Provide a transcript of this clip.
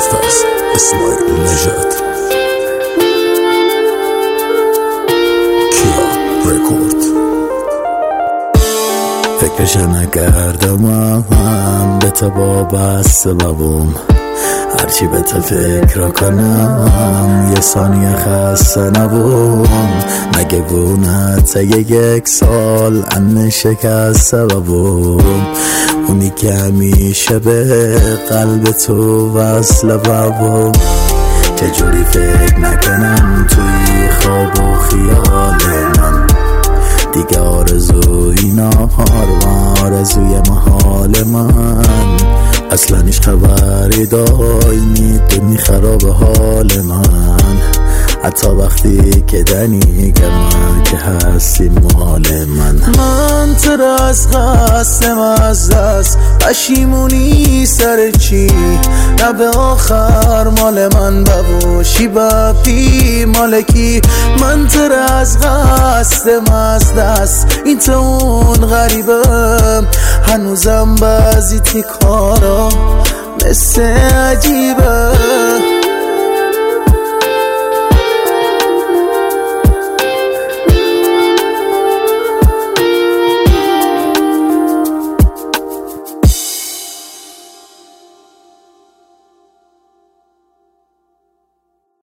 از اسماعیل نژاد. کیا رکورد. فکرش نکردم به تو با سببم، هرچی به تو فکر کنم یه ثانیه خسته نبوم. مگه بونت یک سال ان شکست سببم، اونی که همیشه به قلب تو وصل ببم. چجوری فکر نکنم توی خواب و خیال من، دیگه آرزوی نهار و آرزوی محال من. اصلا هیچ خبری دای میدونی خراب حال من، حتی وقتی که دنی که من که هستی مال من تو را از قسم از دست پشیمونی سر چی، نه به آخر مال من ببوشی بپی مالکی. من تو را از قسم از دست این تو اون غریبه، هنوزم بعضی تیکارا مثل عجیبه.